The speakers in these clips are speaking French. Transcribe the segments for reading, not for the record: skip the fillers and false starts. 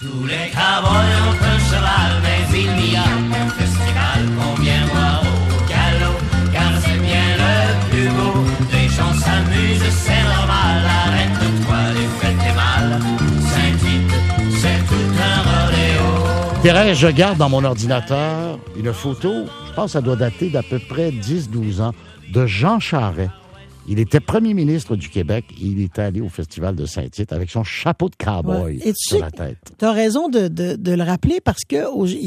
Tous les cowboys ont un cheval, mais il n'y a qu'un festival qu'on vient voir au galop, car c'est bien le plus beau. Les gens s'amusent, c'est normal, arrête-toi, les fêtes et mal. Saint-Tite, c'est tout un rodéo. Thérèse, je garde dans mon ordinateur une photo, je pense que ça doit dater d'à peu près 10-12 ans, de Jean Charest. Il était premier ministre du Québec et il était allé au Festival de Saint-Tite avec son chapeau de cow-boy sur la tête. Tu as raison de le rappeler parce que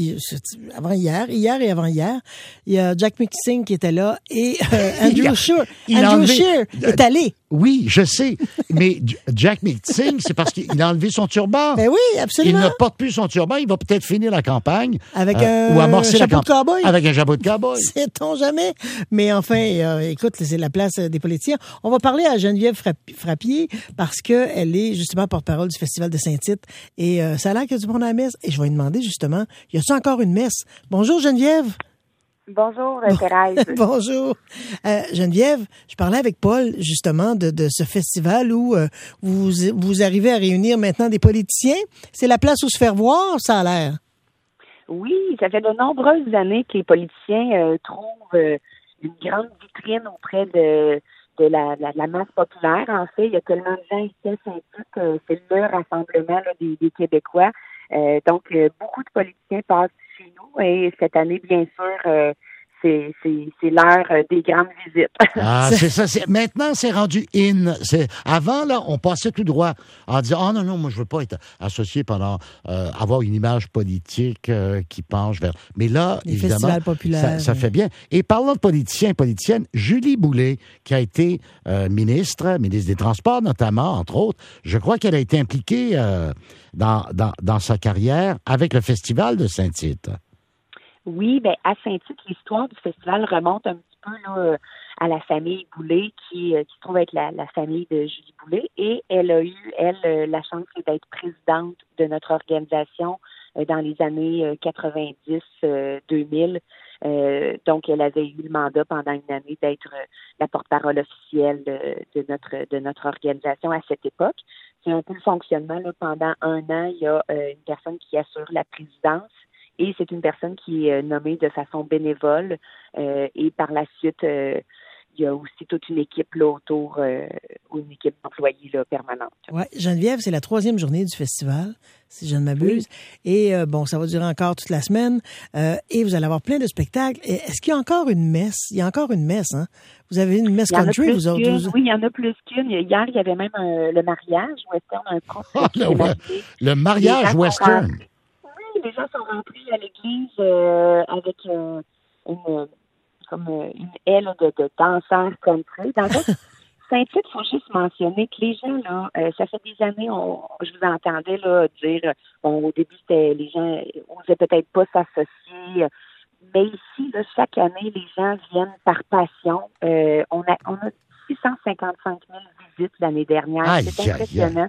hier et avant-hier, il y a Jack McSing qui était là et Andrew Scheer est allé. Oui, je sais, mais Jack McSing, c'est parce qu'il a enlevé son turban. Ben oui, absolument. Il ne porte plus son turban, il va peut-être finir la campagne. Avec ou amorcer chapeau de cow-boy. Avec un chapeau de cow-boy. Sait-on jamais. Mais enfin, écoute, c'est la place des politiciens. On va parler à Geneviève Frappier parce qu'elle est justement porte-parole du Festival de Saint-Tite. Et ça a l'air qu'il y a du monde à la messe. Et je vais lui demander justement, y a-t-il encore une messe? Bonjour Geneviève. Bonjour, Thérèse. Bonjour. Geneviève, je parlais avec Paul, justement, de ce festival où vous arrivez à réunir maintenant des politiciens. C'est la place où se faire voir, ça a l'air. Oui, ça fait de nombreuses années que les politiciens trouvent une grande vitrine auprès de la masse populaire. En fait, il y a tellement de gens ici à Saint-Tite, c'est le rassemblement là, des Québécois. Donc, beaucoup de politiciens passent chez nous et cette année, bien sûr, c'est l'heure des grandes visites. Ah, c'est ça. Maintenant, c'est rendu in. Avant, là, on passait tout droit en disant « Ah non, moi, je veux pas être associé pendant avoir une image politique qui penche vers... » Mais là, les évidemment, festivals populaires, ça fait bien. Et parlant de politiciens et politiciennes, Julie Boulay, qui a été ministre des Transports notamment, entre autres, je crois qu'elle a été impliquée dans sa carrière avec le Festival de Saint-Tite. Oui, ben à Saint-Tite, l'histoire du festival remonte un petit peu là, à la famille Boulay qui se trouve être la famille de Julie Boulay. Et elle a eu, la chance d'être présidente de notre organisation dans les années 90-2000. Donc, elle avait eu le mandat pendant une année d'être la porte-parole officielle de notre organisation à cette époque. C'est un peu le fonctionnement. Là, pendant un an, il y a une personne qui assure la présidence. Et c'est une personne qui est nommée de façon bénévole. Et par la suite, il y a aussi toute une équipe là, autour, une équipe d'employés là, permanente. Oui, Geneviève, c'est la 3e journée du festival, si je ne m'abuse. Oui. Et bon, ça va durer encore toute la semaine. Et vous allez avoir plein de spectacles. Et est-ce qu'il y a encore une messe? Il y a encore une messe, hein? Vous avez une messe country, vous autres? Oui, il y en a plus qu'une. Hier, il y avait même le mariage western, un couple. Le mariage western. Les gens sont rentrés à l'église avec une aile de danseurs country. Dans le fait, Saint-Tite, il faut juste mentionner que les gens, là, ça fait des années, je vous entendais là, dire, bon, au début, les gens n'osaient peut-être pas s'associer, mais ici, là, chaque année, les gens viennent par passion. On a 655 000 visites l'année dernière. C'est impressionnant.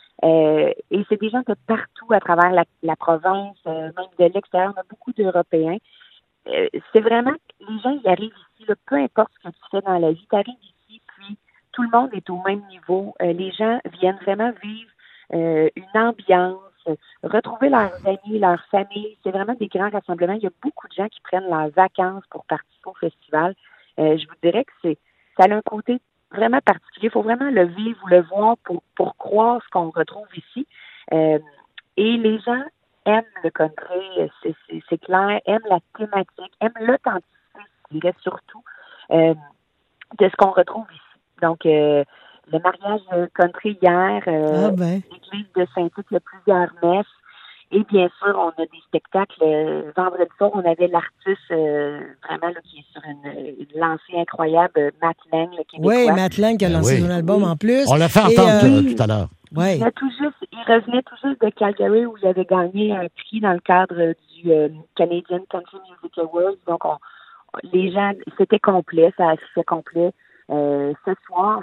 Et c'est des gens de partout à travers la province, même de l'extérieur. On a beaucoup d'Européens. C'est vraiment, les gens, ils arrivent ici, là, peu importe ce que tu fais dans la vie, tu arrives ici, puis tout le monde est au même niveau. Les gens viennent vraiment vivre une ambiance, retrouver leurs amis, leurs familles. C'est vraiment des grands rassemblements. Il y a beaucoup de gens qui prennent leurs vacances pour participer au festival. Je vous dirais que ça a un côté vraiment particulier. Il faut vraiment le vivre ou le voir pour croire ce qu'on retrouve ici. Et les gens aiment le country, c'est clair, aiment la thématique, aiment l'authenticité, je dirais surtout, de ce qu'on retrouve ici. Donc, le mariage country hier, l'église de Saint-Tite, il y a plusieurs messes. Et bien sûr, on a des spectacles. Vendredi soir, on avait l'artiste vraiment là, qui est sur une lancée incroyable, Matt Lang, le Québécois. Oui, Matt Lang qui a lancé son album en plus. On l'a fait entendre tout à l'heure. Ouais. Il revenait tout juste de Calgary où il avait gagné un prix dans le cadre du Canadian Country Music Awards. Donc, les gens, c'était complet, ça affichait complet. Ce soir,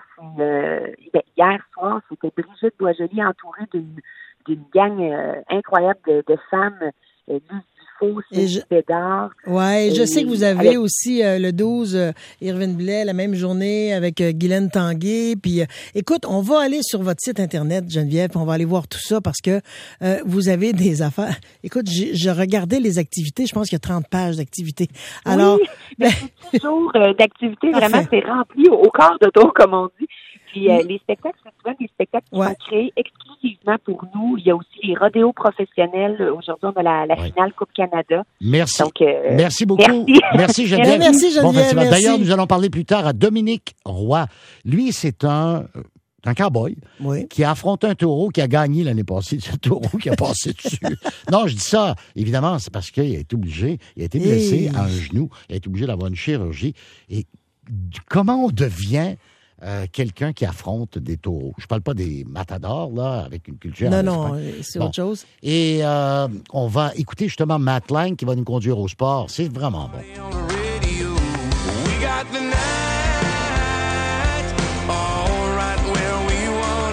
hier soir, c'était Brigitte Boisjoli entourée d'une gang incroyable de femmes, du faux Et Bédard. Ouais, je sais que vous avez aussi le 12, Irvine Blais, la même journée avec Guylaine Tanguay. Puis, écoute, on va aller sur votre site Internet, Geneviève, puis on va aller voir tout ça parce que vous avez des affaires. Écoute, je regardais les activités, je pense qu'il y a 30 pages d'activités. Alors, oui, c'est toujours d'activités, vraiment, c'est rempli au quart de tour, comme on dit. Puis les spectacles, c'est souvent des spectacles qui sont créés exclusivement pour nous. Il y a aussi les rodéos professionnels. Aujourd'hui, on a la finale Coupe Canada. Merci. Donc, merci beaucoup. Merci Geneviève. Merci Geneviève. Bon festival. Merci. D'ailleurs, nous allons parler plus tard à Dominique Roy. Lui, c'est un cow-boy qui a affronté un taureau qui a gagné l'année passée. C'est un taureau qui a passé dessus. Non, je dis ça, évidemment, c'est parce qu'il a été obligé, il a été blessé à un genou, il a été obligé d'avoir une chirurgie. Et comment on devient quelqu'un qui affronte des taureaux? Je parle pas des matadors, là, avec une culture. Non, c'est autre chose. Et on va écouter justement Matt Lang qui va nous conduire au sport. C'est vraiment bon.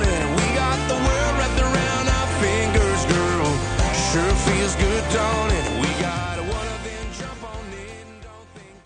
Feels good, don't it?